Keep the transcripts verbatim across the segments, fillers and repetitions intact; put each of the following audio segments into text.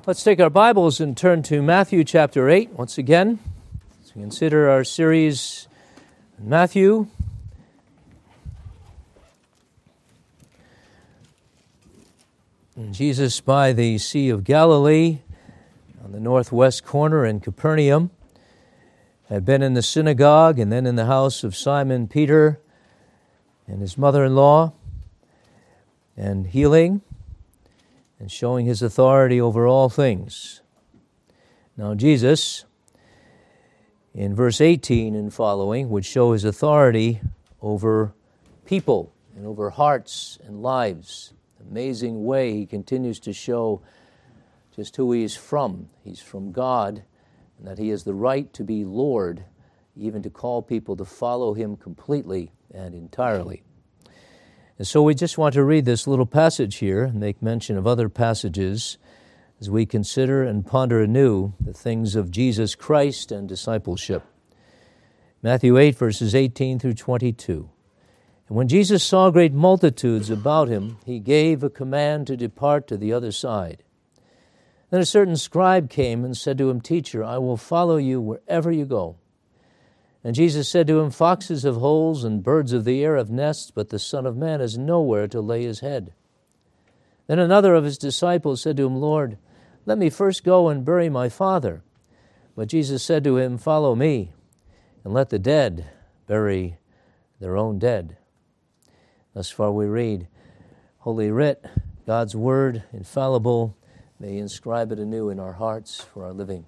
Let's take our Bibles and turn to Matthew chapter eight once again. Let's consider our series in Matthew. And Jesus by the Sea of Galilee on the northwest corner in Capernaum had been in the synagogue and then in the house of Simon Peter and his mother-in-law, and healing and showing his authority over all things. Now Jesus, in verse eighteen and following, would show his authority over people and over hearts and lives. Amazing way he continues to show just who he is from. He's from God, and that he has the right to be Lord, even to call people to follow him completely and entirely. And so we just want to read this little passage here and make mention of other passages as we consider and ponder anew the things of Jesus Christ and discipleship. Matthew eight, verses eighteen through twenty-two. And when Jesus saw great multitudes about him, he gave a command to depart to the other side. Then a certain scribe came and said to him, "Teacher, I will follow you wherever you go." And Jesus said to him, "Foxes have holes and birds of the air have nests, but the Son of Man has nowhere to lay his head." Then another of his disciples said to him, "Lord, let me first go and bury my father." But Jesus said to him, "Follow me, and let the dead bury their own dead." Thus far we read Holy Writ, God's Word, infallible. May He inscribe it anew in our hearts for our living.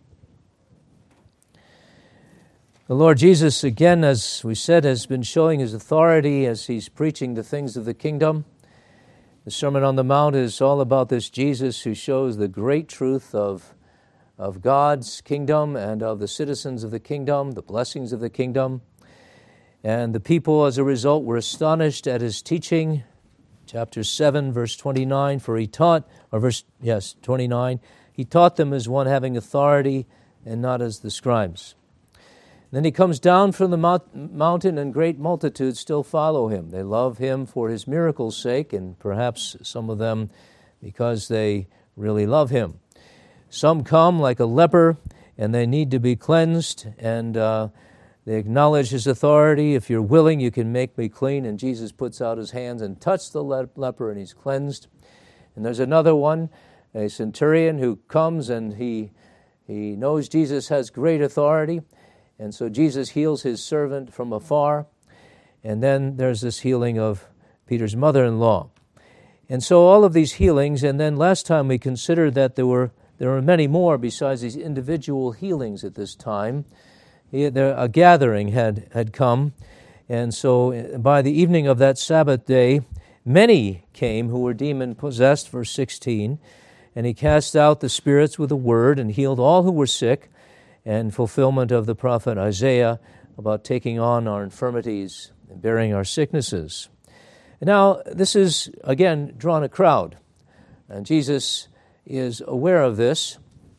The Lord Jesus, again, as we said, has been showing his authority as he's preaching the things of the kingdom. The Sermon on the Mount is all about this Jesus who shows the great truth of, of God's kingdom and of the citizens of the kingdom, the blessings of the kingdom. And the people, as a result, were astonished at his teaching. Chapter seven, verse twenty-nine, for he taught, or verse, yes, twenty-nine, he taught them as one having authority and not as the scribes. Then he comes down from the mount, mountain, and great multitudes still follow him. They love him for his miracles' sake, and perhaps some of them because they really love him. Some come like a leper, and they need to be cleansed, and uh, they acknowledge his authority. If you're willing, you can make me clean. And Jesus puts out his hands and touches the le- leper, and he's cleansed. And there's another one, a centurion, who comes, and he he knows Jesus has great authority. And so Jesus heals his servant from afar. And then there's this healing of Peter's mother-in-law. And so all of these healings, and then last time we considered that there were there were many more besides these individual healings at this time. He, there, a gathering had, had come. And so by the evening of that Sabbath day, many came who were demon-possessed, verse sixteen. And he cast out the spirits with a word and healed all who were sick, and fulfillment of the prophet Isaiah about taking on our infirmities and bearing our sicknesses. And now, this is, again, drawn a crowd. And Jesus is aware of this.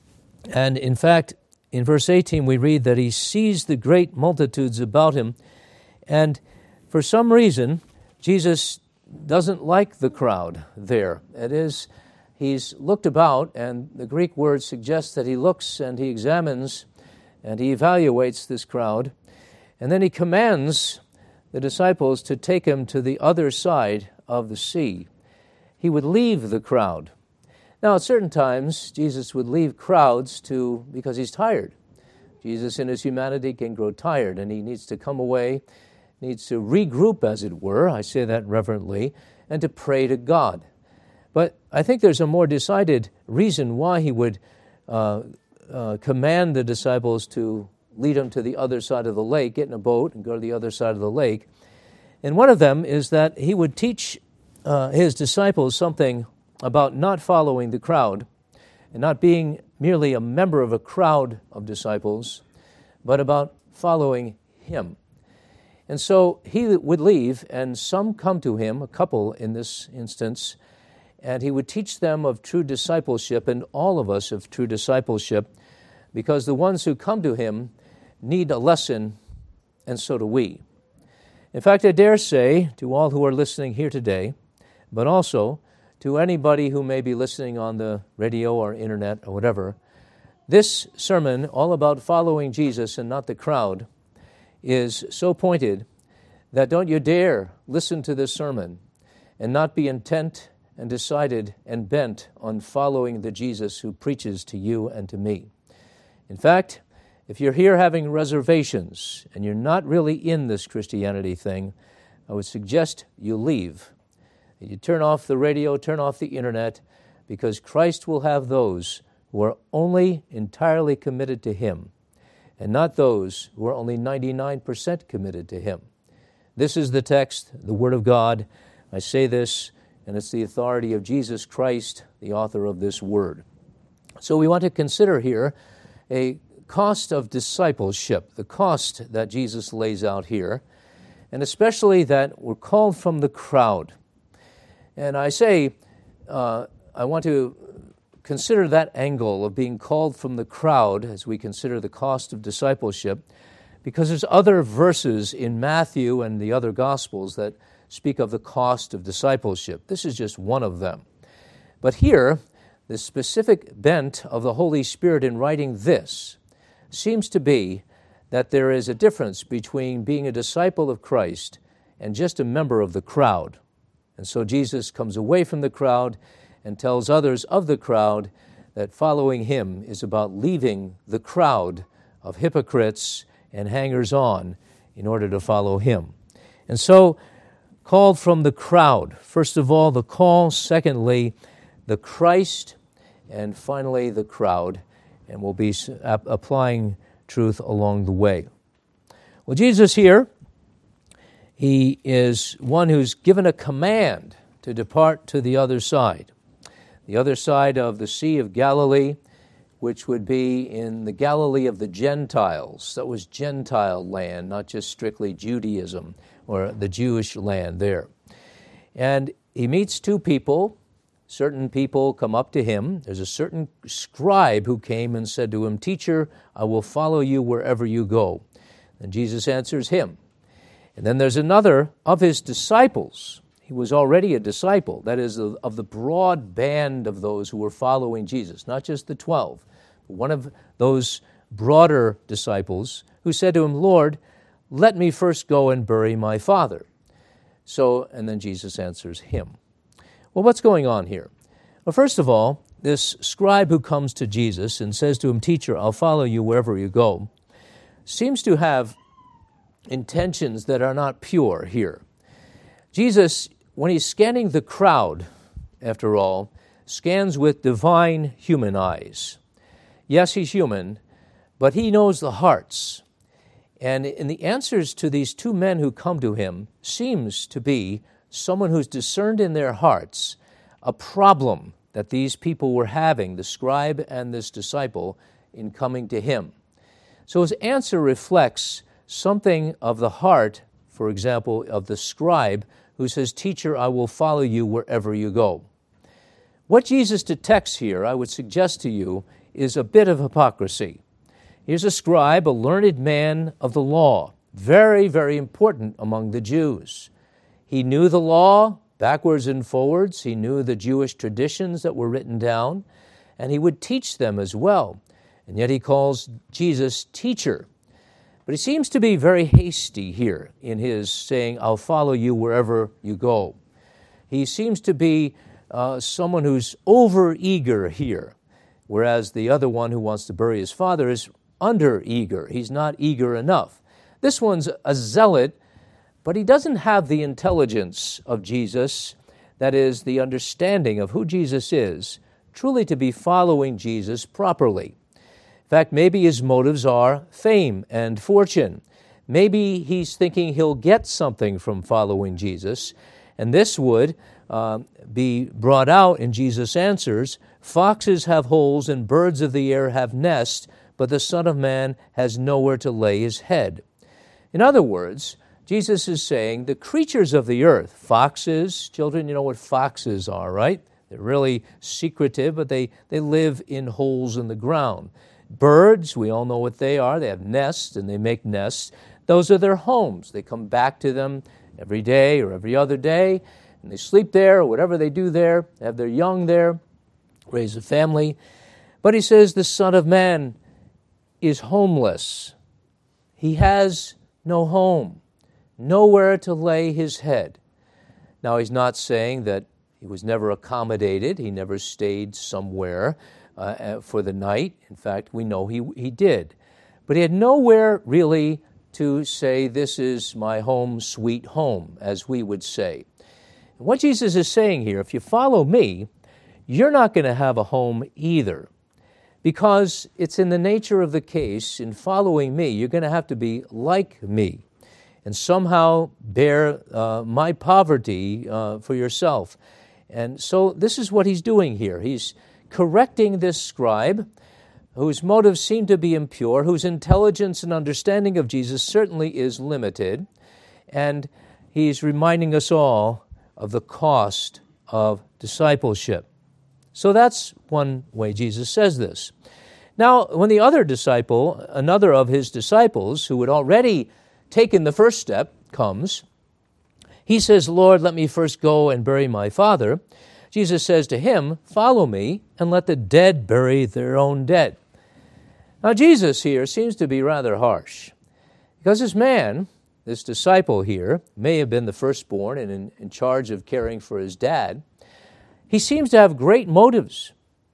And in fact, in verse eighteen, we read that he sees the great multitudes about him. And for some reason, Jesus doesn't like the crowd there. It is, he's looked about, and the Greek word suggests that he looks and he examines and he evaluates this crowd, and then he commands the disciples to take him to the other side of the sea. He would leave the crowd. Now, at certain times, Jesus would leave crowds to because he's tired. Jesus in his humanity can grow tired, and he needs to come away, needs to regroup, as it were, I say that reverently, and to pray to God. But I think there's a more decided reason why he would uh, Uh, command the disciples to lead him to the other side of the lake, get in a boat and go to the other side of the lake. And one of them is that he would teach uh, his disciples something about not following the crowd and not being merely a member of a crowd of disciples, but about following him. And so he would leave, and some come to him, a couple in this instance, and he would teach them of true discipleship, and all of us of true discipleship, because the ones who come to him need a lesson, and so do we. In fact, I dare say to all who are listening here today, but also to anybody who may be listening on the radio or internet or whatever, this sermon, all about following Jesus and not the crowd, is so pointed that don't you dare listen to this sermon and not be intent and decided and bent on following the Jesus who preaches to you and to me. In fact, if you're here having reservations and you're not really in this Christianity thing, I would suggest you leave. You turn off the radio, turn off the internet, because Christ will have those who are only entirely committed to Him, and not those who are only ninety-nine percent committed to Him. This is the text, the Word of God. I say this, and it's the authority of Jesus Christ, the author of this Word. So we want to consider here a cost of discipleship, the cost that Jesus lays out here, and especially that we're called from the crowd. And I say, uh, I want to consider that angle of being called from the crowd as we consider the cost of discipleship, because there's other verses in Matthew and the other Gospels that speak of the cost of discipleship. This is just one of them. But here, the specific bent of the Holy Spirit in writing this seems to be that there is a difference between being a disciple of Christ and just a member of the crowd. And so Jesus comes away from the crowd and tells others of the crowd that following Him is about leaving the crowd of hypocrites and hangers-on in order to follow Him. And so, called from the crowd. First of all, the call. Secondly, the Christ. And finally, the crowd. And we'll be applying truth along the way. Well, Jesus here, He is one who's given a command to depart to the other side. The other side of the Sea of Galilee, which would be in the Galilee of the Gentiles. That was Gentile land, not just strictly Judaism or the Jewish land there. And He meets two people. Certain people come up to Him. There's a certain scribe who came and said to Him, "Teacher, I will follow you wherever you go." And Jesus answers him. And then there's another of His disciples. He was already a disciple, that is, of the broad band of those who were following Jesus, not just the twelve. One of those broader disciples who said to Him, "Lord, let me first go and bury my father." So, and then Jesus answers him. Well, what's going on here? Well, first of all, this scribe who comes to Jesus and says to Him, "Teacher, I'll follow you wherever you go," seems to have intentions that are not pure here. Jesus, when He's scanning the crowd, after all, scans with divine human eyes. Yes, He's human, but He knows the hearts. And in the answers to these two men who come to Him seems to be someone who's discerned in their hearts a problem that these people were having, the scribe and this disciple, in coming to Him. So His answer reflects something of the heart, for example, of the scribe who says, "Teacher, I will follow you wherever you go." What Jesus detects here, I would suggest to you, is a bit of hypocrisy. Here's a scribe, a learned man of the law, very, very important among the Jews. He knew the law backwards and forwards. He knew the Jewish traditions that were written down, and he would teach them as well. And yet He calls Jesus teacher. But He seems to be very hasty here in His saying, "I'll follow you wherever you go." He seems to be uh, someone who's over-eager here, whereas the other one who wants to bury his father is under-eager. He's not eager enough. This one's a zealot, but he doesn't have the intelligence of Jesus, that is, the understanding of who Jesus is, truly to be following Jesus properly. In fact, maybe his motives are fame and fortune. Maybe he's thinking he'll get something from following Jesus, and this would uh, be brought out in Jesus' answers. "Foxes have holes and birds of the air have nests, but the Son of Man has nowhere to lay His head." In other words, Jesus is saying the creatures of the earth, foxes, children, you know what foxes are, right? They're really secretive, but they, they live in holes in the ground. Birds, we all know what they are. They have nests, and they make nests. Those are their homes. They come back to them every day or every other day. and they sleep there, or whatever they do there, have their young there, raise a family. But he says the Son of Man is homeless. He has no home, nowhere to lay his head. Now, he's not saying that he was never accommodated. He never stayed somewhere uh, for the night. In fact, we know he, he did. But he had nowhere really to say, this is my home, sweet home, as we would say. And what Jesus is saying here, if you follow me, you're not going to have a home either. Because it's in the nature of the case, in following me, you're going to have to be like me and somehow bear uh, my poverty uh, for yourself. And so this is what he's doing here. He's correcting this scribe whose motives seem to be impure, whose intelligence and understanding of Jesus certainly is limited, and he's reminding us all of the cost of discipleship. So that's one way Jesus says this. Now, when the other disciple, another of his disciples, who had already taken the first step, comes, he says, Lord, let me first go and bury my father. Jesus says to him, follow me, and let the dead bury their own dead. Now, Jesus here seems to be rather harsh, because this man, this disciple here, may have been the firstborn and in, in charge of caring for his dad. He seems to have great motives.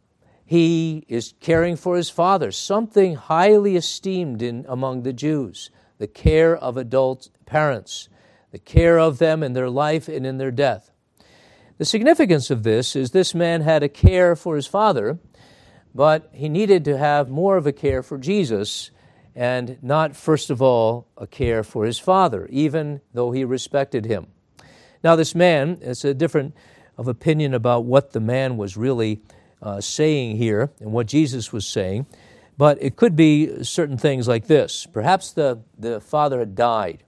He is caring for his father, something highly esteemed in among the Jews, the care of adult parents, the care of them in their life and in their death. The significance of this is this man had a care for his father, but he needed to have more of a care for Jesus and not, first of all, a care for his father, even though he respected him. Now, this man, it's a different of opinion about what the man was really uh, saying here and what Jesus was saying, but it could be certain things like this. Perhaps the, the father had died,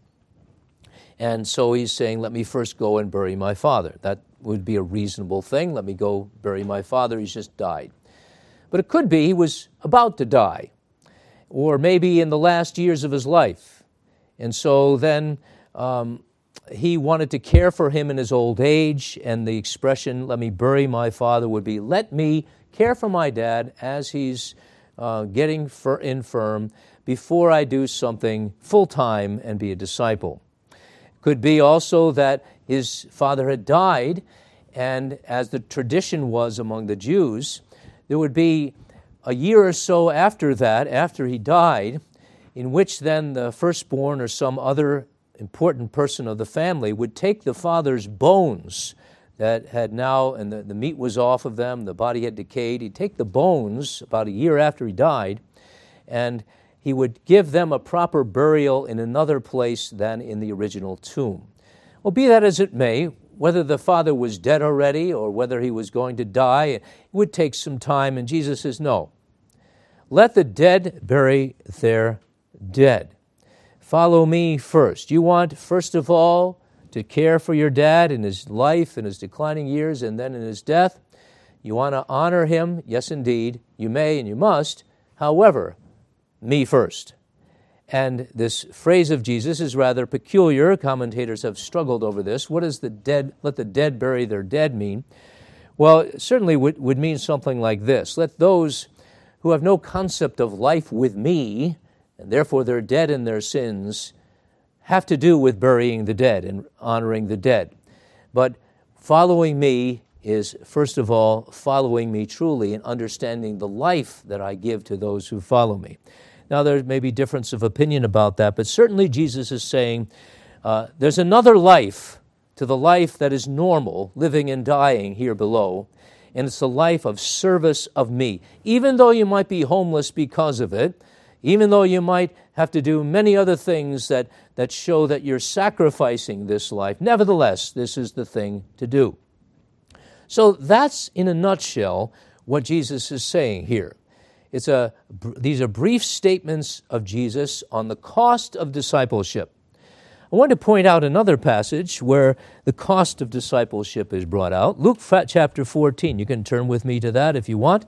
and so he's saying, let me first go and bury my father. That would be a reasonable thing. Let me go bury my father. He's just died. But it could be he was about to die, or maybe in the last years of his life. And so then um, he wanted to care for him in his old age, and the expression, let me bury my father, would be, let me care for my dad as he's uh, getting infirm before I do something full-time and be a disciple. Could be also that his father had died, and as the tradition was among the Jews, there would be a year or so after that, after he died, in which then the firstborn or some other important person of the family would take the father's bones that had now, and the, the meat was off of them, the body had decayed. He'd take the bones about a year after he died, and he would give them a proper burial in another place than in the original tomb. Well, be that as it may, whether the father was dead already or whether he was going to die, it would take some time, and Jesus says, no. Let the dead bury their dead. Follow me first. You want, first of all, to care for your dad in his life, in his declining years, and then in his death. You want to honor him? Yes, indeed. You may and you must. However, me first. And this phrase of Jesus is rather peculiar. Commentators have struggled over this. What does the dead, let the dead bury their dead mean? Well, it certainly would, would mean something like this. Let those who have no concept of life with me, and therefore they're dead in their sins, have to do with burying the dead and honoring the dead. But following me is, first of all, following me truly and understanding the life that I give to those who follow me. Now, there may be difference of opinion about that, but certainly Jesus is saying uh, there's another life to the life that is normal, living and dying here below, and it's the life of service of me. Even though you might be homeless because of it, even though you might have to do many other things that, that show that you're sacrificing this life, nevertheless, this is the thing to do. So that's, in a nutshell, what Jesus is saying here. It's a, these are brief statements of Jesus on the cost of discipleship. I want to point out another passage where the cost of discipleship is brought out. Luke chapter fourteen. You can turn with me to that if you want.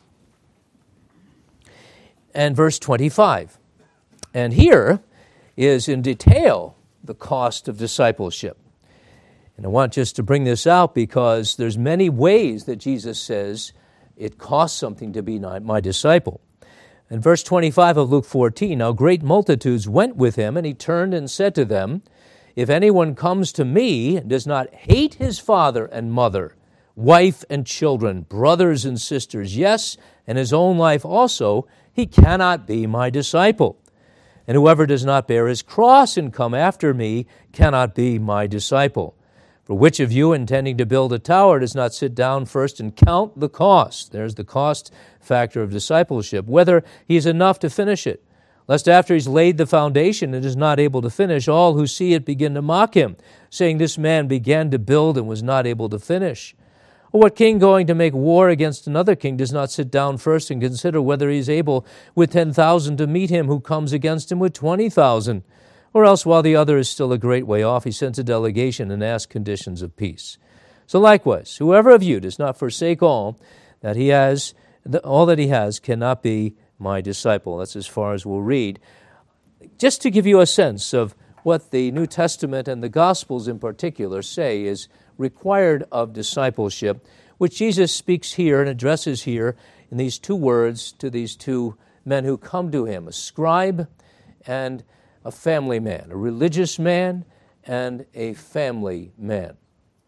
And verse twenty-five. And here is in detail the cost of discipleship. And I want just to bring this out because there's many ways that Jesus says it costs something to be my disciple. In verse twenty-five of Luke fourteen, now great multitudes went with him, and he turned and said to them, if anyone comes to me and does not hate his father and mother, wife and children, brothers and sisters, yes, and his own life also, he cannot be my disciple. And whoever does not bear his cross and come after me cannot be my disciple. For which of you, intending to build a tower, does not sit down first and count the cost? There's the cost factor of discipleship, whether he is enough to finish it. Lest after he's laid the foundation and is not able to finish, all who see it begin to mock him, saying, this man began to build and was not able to finish. Or what king going to make war against another king does not sit down first and consider whether he is able with ten thousand to meet him who comes against him with twenty thousand? Or else, while the other is still a great way off, he sends a delegation and asks conditions of peace. So likewise, whoever of you does not forsake all that he has, all that he has, cannot be my disciple. That's as far as we'll read. Just to give you a sense of what the New Testament and the Gospels in particular say is required of discipleship, which Jesus speaks here and addresses here in these two words to these two men who come to him, a scribe and a family man, a religious man and a family man.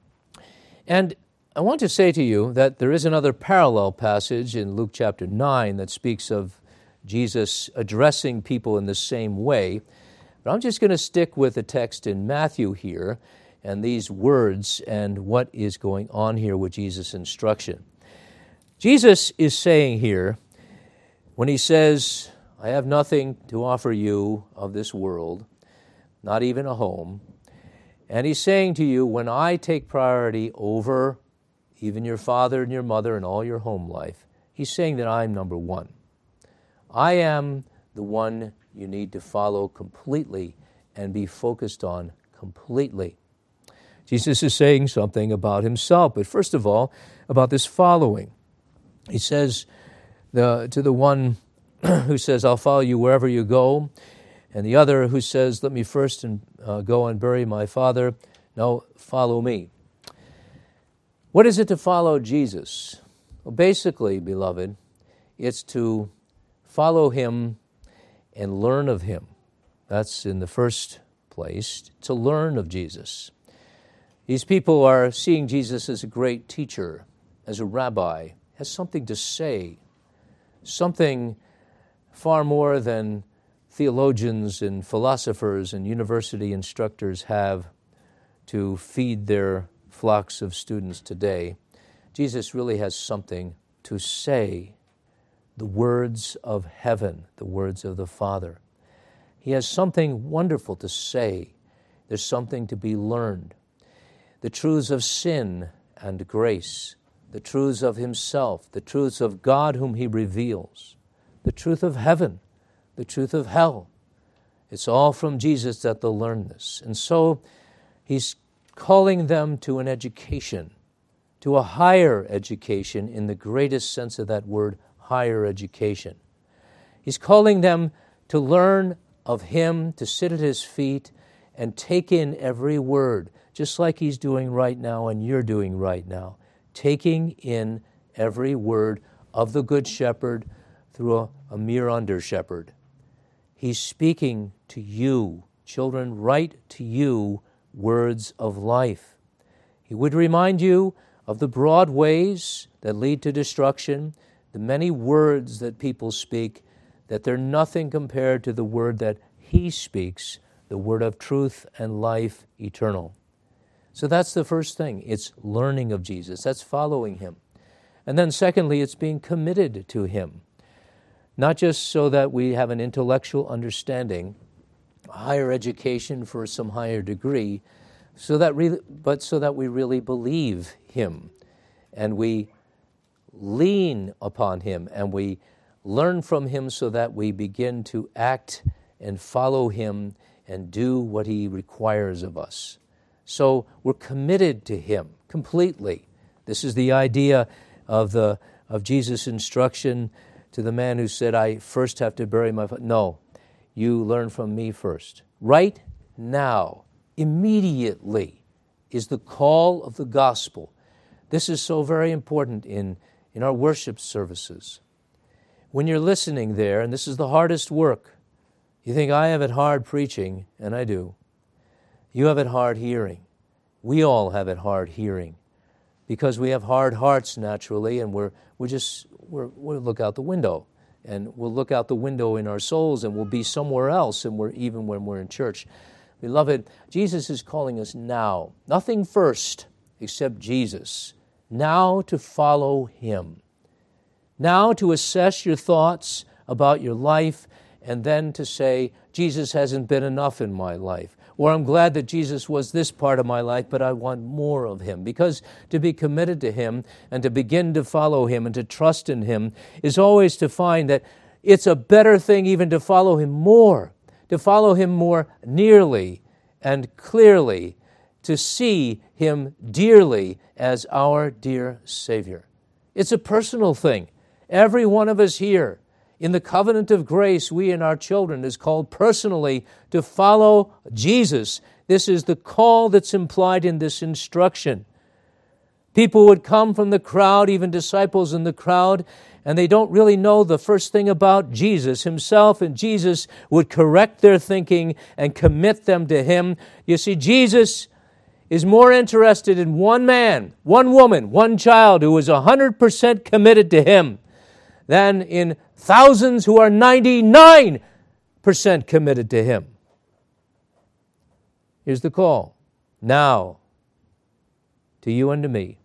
And I want to say to you that there is another parallel passage in Luke chapter nine that speaks of Jesus addressing people in the same way. But I'm just going to stick with the text in Matthew here and these words and what is going on here with Jesus' instruction. Jesus is saying here, when he says, I have nothing to offer you of this world, not even a home, and he's saying to you, when I take priority over even your father and your mother and all your home life, he's saying that I'm number one. I am the one you need to follow completely and be focused on completely. Jesus is saying something about himself, but first of all, about this following. He says the, to the one who says, I'll follow you wherever you go, and the other who says, let me first and, uh, go and bury my father, no, follow me. What is it to follow Jesus? Well, basically, beloved, it's to follow him and learn of him. That's in the first place, to learn of Jesus. These people are seeing Jesus as a great teacher, as a rabbi, has something to say, something far more than theologians and philosophers and university instructors have to feed their flocks of students today. Jesus really has something to say, the words of heaven, the words of the Father. He has something wonderful to say. There's something to be learned. The truths of sin and grace, the truths of himself, the truths of God whom he reveals, the truth of heaven, the truth of hell. It's all from Jesus that they'll learn this. And so he's calling them to an education, to a higher education in the greatest sense of that word, higher education. He's calling them to learn of him, to sit at his feet and take in every word, just like he's doing right now and you're doing right now, taking in every word of the Good Shepherd through a, a mere under-shepherd. He's speaking to you, children, right to you, words of life. He would remind you of the broad ways that lead to destruction, the many words that people speak, that they're nothing compared to the word that he speaks, the word of truth and life eternal. So that's the first thing. It's learning of Jesus. That's following him. And then secondly, it's being committed to him. Not just so that we have an intellectual understanding, higher education for some higher degree, so that really, but so that we really believe him and we lean upon him and we learn from him so that we begin to act and follow him and do what he requires of us. So we're committed to him completely. This is the idea of the of Jesus' instruction to the man who said, I first have to bury my father. No, you learn from me first. Right now, immediately, is the call of the gospel. This is so very important in, in our worship services. When you're listening there, and this is the hardest work, you think, I have it hard preaching, and I do. You have it hard hearing. We all have it hard hearing because we have hard hearts naturally, and we're, we're just, we're, we'll look out the window, and we'll look out the window in our souls, and we'll be somewhere else, and we're even when we're in church. Beloved, Jesus is calling us now. Nothing first except Jesus. Now to follow Him. Now to assess your thoughts about your life, and then to say, Jesus hasn't been enough in my life. Or I'm glad that Jesus was this part of my life, but I want more of Him. Because to be committed to Him and to begin to follow Him and to trust in Him is always to find that it's a better thing even to follow Him more, to follow Him more nearly and clearly, to see Him dearly as our dear Savior. It's a personal thing. Every one of us here, in the covenant of grace, we and our children is called personally to follow Jesus. This is the call that's implied in this instruction. People would come from the crowd, even disciples in the crowd, and they don't really know the first thing about Jesus Himself, and Jesus would correct their thinking and commit them to Him. You see, Jesus is more interested in one man, one woman, one child who is one hundred percent committed to Him than in thousands who are ninety-nine percent committed to Him. Here's the call. Now, to you and to me,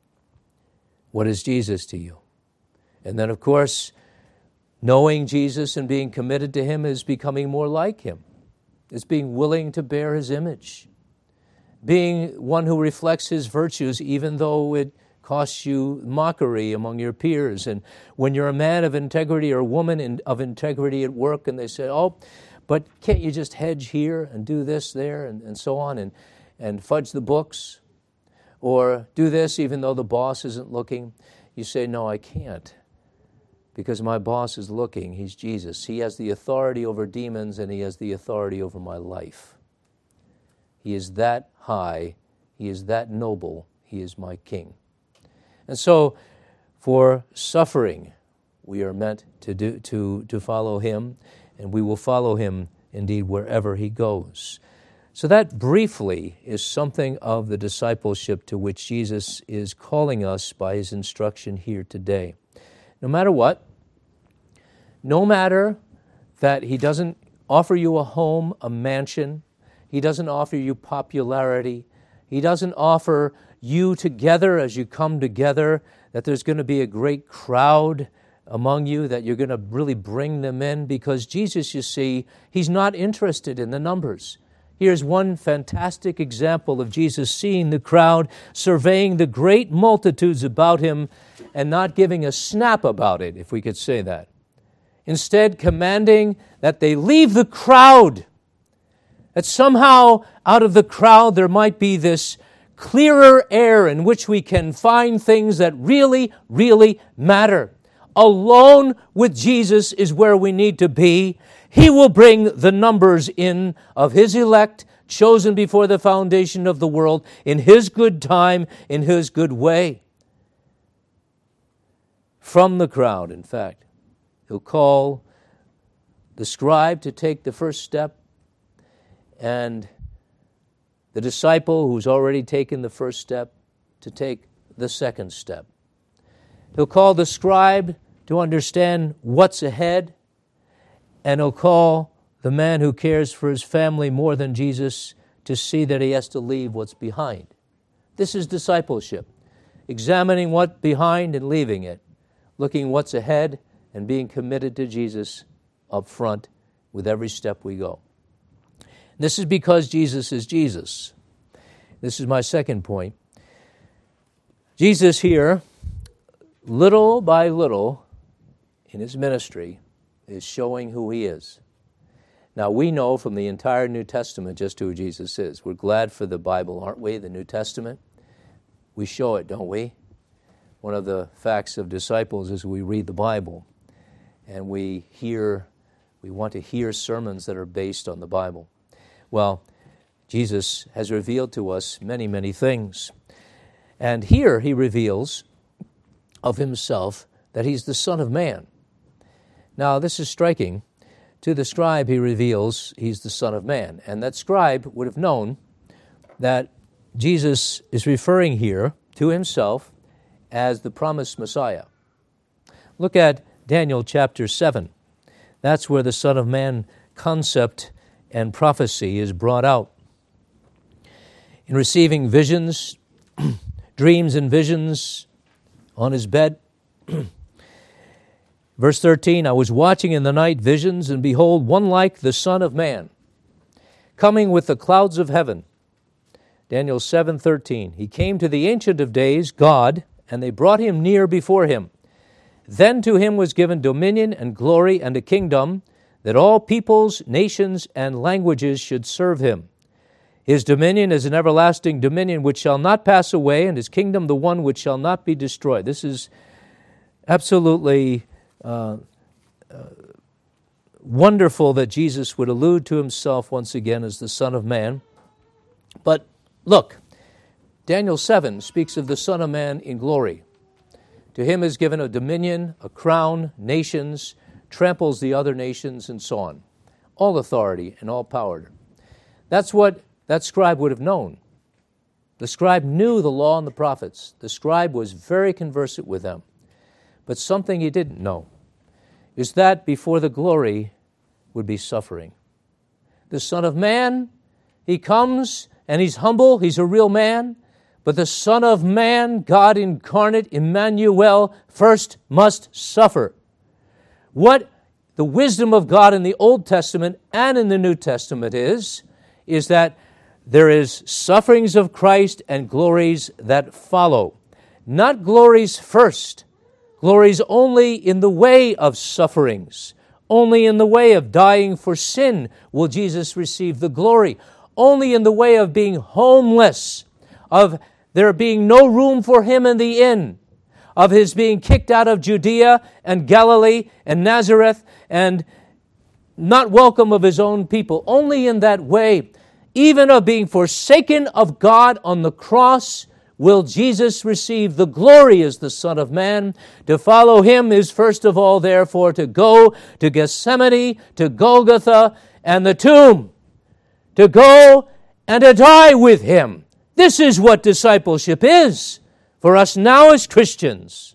what is Jesus to you? And then, of course, knowing Jesus and being committed to Him is becoming more like Him. It's being willing to bear His image. Being one who reflects His virtues, even though it costs you mockery among your peers. And when you're a man of integrity or a woman of integrity at work, and they say, oh, but can't you just hedge here and do this there and, and so on and, and fudge the books? Or do this even though the boss isn't looking? You say, no, I can't. Because my boss is looking. He's Jesus. He has the authority over demons, and He has the authority over my life. He is that high. He is that noble. He is my King. And so, for suffering, we are meant to do to, to follow Him, and we will follow Him indeed wherever He goes. So that briefly is something of the discipleship to which Jesus is calling us by His instruction here today. No matter what, no matter that He doesn't offer you a home, a mansion, He doesn't offer you popularity, He doesn't offer you together as you come together, that there's going to be a great crowd among you, that you're going to really bring them in, because Jesus, you see, He's not interested in the numbers. Here's one fantastic example of Jesus seeing the crowd, surveying the great multitudes about Him, and not giving a snap about it, if we could say that. Instead, commanding that they leave the crowd, that somehow out of the crowd there might be this clearer air in which we can find things that really, really matter. Alone with Jesus is where we need to be. He will bring the numbers in of His elect, chosen before the foundation of the world, in His good time, in His good way. From the crowd, in fact, He'll call the scribe to take the first step, and the disciple who's already taken the first step to take the second step. He'll call the scribe to understand what's ahead, and He'll call the man who cares for his family more than Jesus to see that he has to leave what's behind. This is discipleship, examining what's behind and leaving it, looking what's ahead and being committed to Jesus up front with every step we go. This is because Jesus is Jesus. This is my second point. Jesus here, little by little in His ministry, is showing who He is. Now, we know from the entire New Testament just who Jesus is. We're glad for the Bible, aren't we, the New Testament? We show it, don't we? One of the facts of disciples is we read the Bible, and we hear, we want to hear sermons that are based on the Bible. Well, Jesus has revealed to us many, many things. And here he reveals of himself that he's the Son of Man. Now, this is striking. To the scribe, he reveals he's the Son of Man. And that scribe would have known that Jesus is referring here to himself as the promised Messiah. Look at Daniel chapter seven. That's where the Son of Man concept and prophecy is brought out. In receiving visions, dreams and visions on his bed, verse thirteen, I was watching in the night visions, and behold, one like the Son of Man, coming with the clouds of heaven. Daniel seven thirteen, he came to the Ancient of Days, God, and they brought him near before him. Then to him was given dominion and glory and a kingdom, that all peoples, nations, and languages should serve him. His dominion is an everlasting dominion which shall not pass away, and his kingdom the one which shall not be destroyed. This is absolutely uh, uh, wonderful that Jesus would allude to himself once again as the Son of Man. But look, Daniel seven speaks of the Son of Man in glory. To him is given a dominion, a crown, nations, tramples the other nations, and so on. All authority and all power. That's what that scribe would have known. The scribe knew the law and the prophets. The scribe was very conversant with them. But something he didn't know is that before the glory would be suffering. The Son of Man, he comes and he's humble, he's a real man, but the Son of Man, God incarnate, Emmanuel, first must suffer. What the wisdom of God in the Old Testament and in the New Testament is, is that there is sufferings of Christ and glories that follow. Not glories first. Glories only in the way of sufferings. Only in the way of dying for sin will Jesus receive the glory. Only in the way of being homeless, of there being no room for him in the inn, of his being kicked out of Judea and Galilee and Nazareth and not welcome of his own people. Only in that way, even of being forsaken of God on the cross, will Jesus receive the glory as the Son of Man. To follow him is first of all, therefore, to go to Gethsemane, to Golgotha, and the tomb. To go and to die with him. This is what discipleship is for us now as Christians.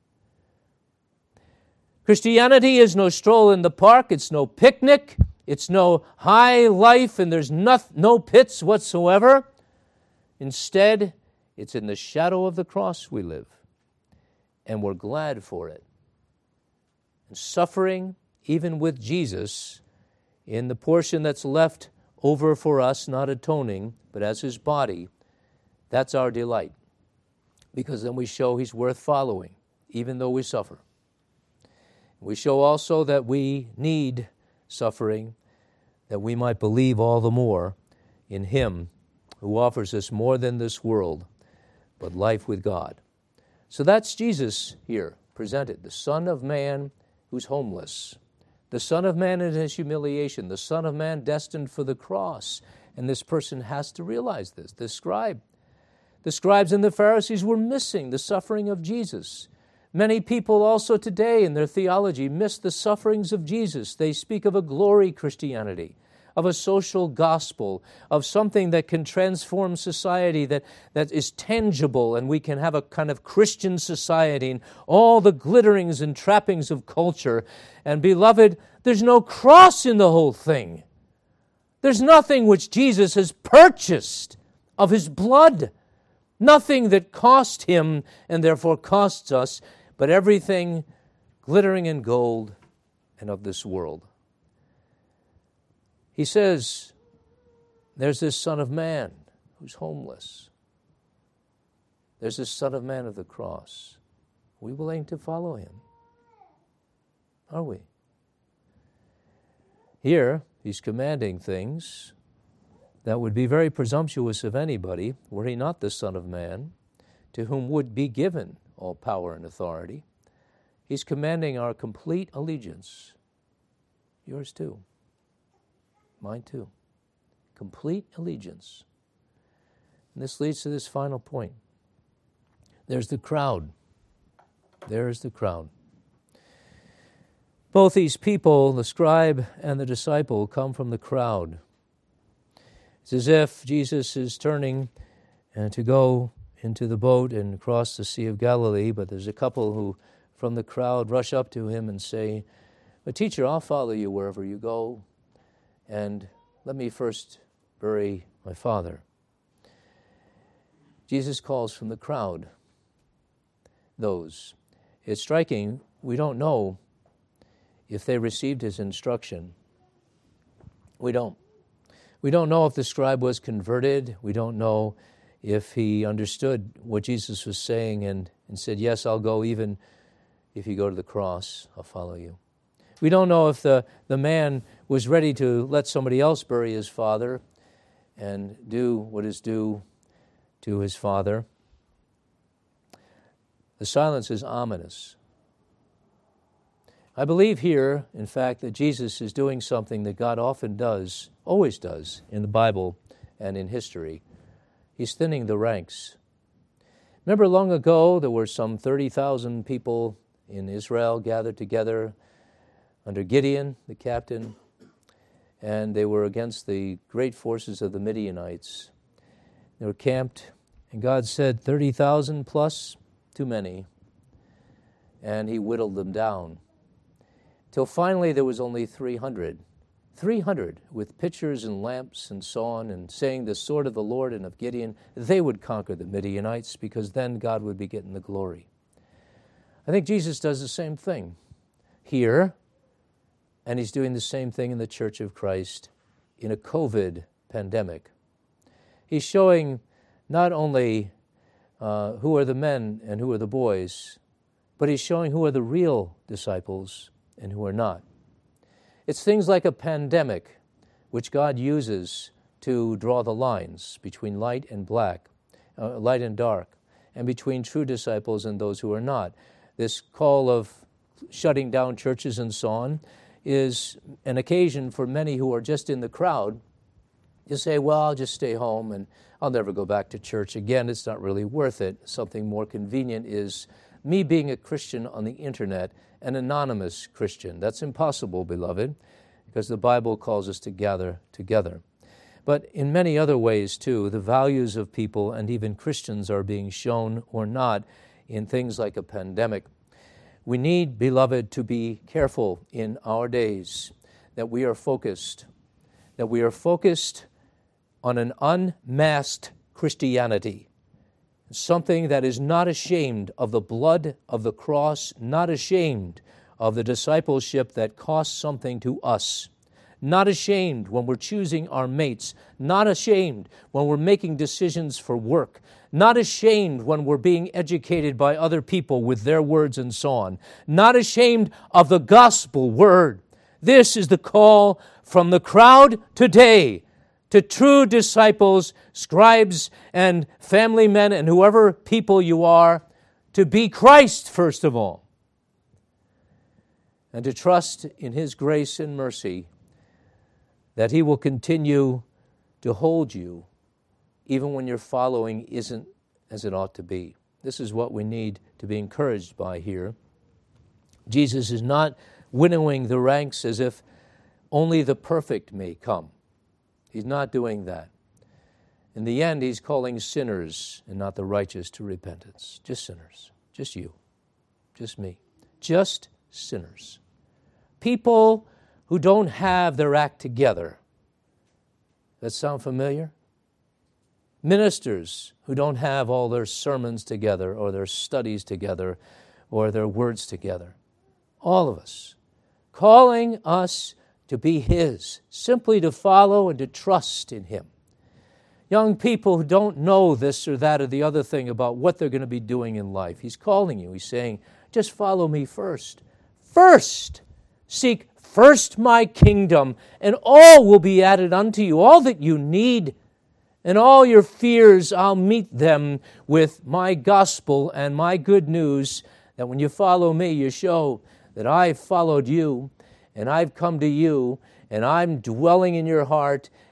Christianity is no stroll in the park. It's no picnic. It's no high life, and there's no, no pits whatsoever. Instead, it's in the shadow of the cross we live, and we're glad for it. And suffering, even with Jesus, in the portion that's left over for us, not atoning, but as his body, that's our delight. Because then we show he's worth following, even though we suffer. We show also that we need suffering, that we might believe all the more in him who offers us more than this world, but life with God. So that's Jesus here presented, the Son of Man who's homeless, the Son of Man in his humiliation, the Son of Man destined for the cross. And this person has to realize this, this scribe. The scribes and the Pharisees were missing the suffering of Jesus. Many people also today in their theology miss the sufferings of Jesus. They speak of a glory Christianity, of a social gospel, of something that can transform society, that, that is tangible, and we can have a kind of Christian society and all the glitterings and trappings of culture. And beloved, there's no cross in the whole thing. There's nothing which Jesus has purchased of his blood. Nothing that cost him and therefore costs us, but everything glittering in gold and of this world. He says, there's this Son of Man who's homeless. There's this Son of Man of the cross. Are we willing to follow him? Are we? Here, he's commanding things that would be very presumptuous of anybody, were he not the Son of Man, to whom would be given all power and authority. He's commanding our complete allegiance. Yours too. Mine too. complete allegiance. And this leads to this final point. There's the crowd. There's the crowd. Both these people, the scribe and the disciple, come from the crowd. It's as if Jesus is turning uh, to go into the boat and cross the Sea of Galilee, but there's a couple who from the crowd rush up to him and say, "But teacher, I'll follow you wherever you go, and let me first bury my father." Jesus calls from the crowd those. It's striking, we don't know if they received his instruction. We don't. We don't know if the scribe was converted. We don't know if he understood what Jesus was saying and, and said, "Yes, I'll go, even if you go to the cross, I'll follow you." We don't know if the, the man was ready to let somebody else bury his father and do what is due to his father. The silence is ominous. I believe here, in fact, that Jesus is doing something that God often does, always does, in the Bible and in history. He's thinning the ranks. Remember long ago, there were some thirty thousand people in Israel gathered together under Gideon, the captain, and they were against the great forces of the Midianites. They were camped, and God said, thirty thousand plus, too many. And he whittled them down. Till finally there was only three hundred. three hundred with pitchers and lamps and so on, and saying the sword of the Lord and of Gideon, they would conquer the Midianites, because then God would be getting the glory. I think Jesus does the same thing here, and he's doing the same thing in the Church of Christ in a COVID pandemic. He's showing not only uh, who are the men and who are the boys, but he's showing who are the real disciples and who are not. It's things like a pandemic, which God uses to draw the lines between light and black, uh, light and dark, and between true disciples and those who are not. This call of shutting down churches and so on is an occasion for many who are just in the crowd to say, well, I'll just stay home and I'll never go back to church again. It's not really worth it. Something more convenient is me being a Christian on the internet, an anonymous Christian. That's impossible, beloved, because the Bible calls us to gather together. But in many other ways, too, the values of people and even Christians are being shown or not in things like a pandemic. We need, beloved, to be careful in our days that we are focused, that we are focused on an unmasked Christianity, something that is not ashamed of the blood of the cross, not ashamed of the discipleship that costs something to us, not ashamed when we're choosing our mates, not ashamed when we're making decisions for work, not ashamed when we're being educated by other people with their words and so on, not ashamed of the gospel word. This is the call from the crowd today to true disciples, scribes, and family men, and whoever people you are, to be Christ first of all, and to trust in His grace and mercy that He will continue to hold you even when your following isn't as it ought to be. This is what we need to be encouraged by here. Jesus is not winnowing the ranks as if only the perfect may come. He's not doing that. In the end, He's calling sinners and not the righteous to repentance. Just sinners. Just you. Just me. Just sinners. People who don't have their act together. That sound familiar? Ministers who don't have all their sermons together or their studies together or their words together. All of us. Calling us to be His, simply to follow and to trust in Him. Young people who don't know this or that or the other thing about what they're going to be doing in life. He's calling you. He's saying, just follow me first. First, seek first my kingdom, and all will be added unto you, all that you need. And all your fears, I'll meet them with my gospel and my good news, that when you follow me, you show that I've followed you, and I've come to you, and I'm dwelling in your heart,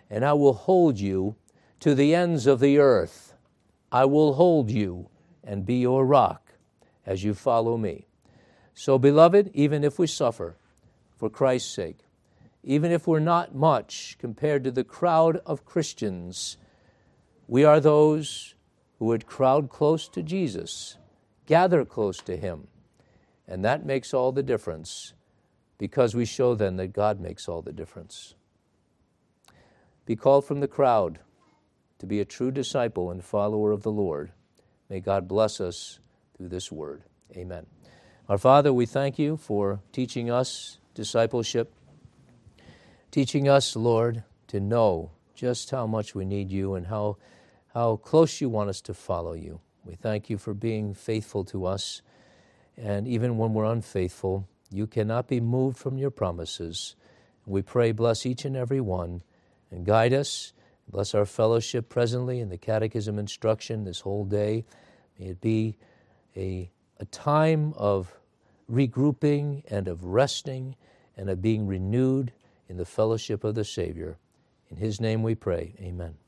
and I will hold you to the ends of the earth. I will hold you and be your rock as you follow me. So, beloved, even if we suffer for Christ's sake, even if we're not much compared to the crowd of Christians, we are those who would crowd close to Jesus, gather close to him, and that makes all the difference, because we show then that God makes all the difference. Be called from the crowd to be a true disciple and follower of the Lord. May God bless us through this word. Amen. Our Father, we thank you for teaching us discipleship, teaching us, Lord, to know just how much we need you and how, how close you want us to follow you. We thank you for being faithful to us, and even when we're unfaithful, you cannot be moved from your promises. We pray, bless each and every one, and guide us. Bless our fellowship presently in the catechism instruction this whole day. May it be a, a time of regrouping and of resting and of being renewed in the fellowship of the Savior. In his name we pray, amen.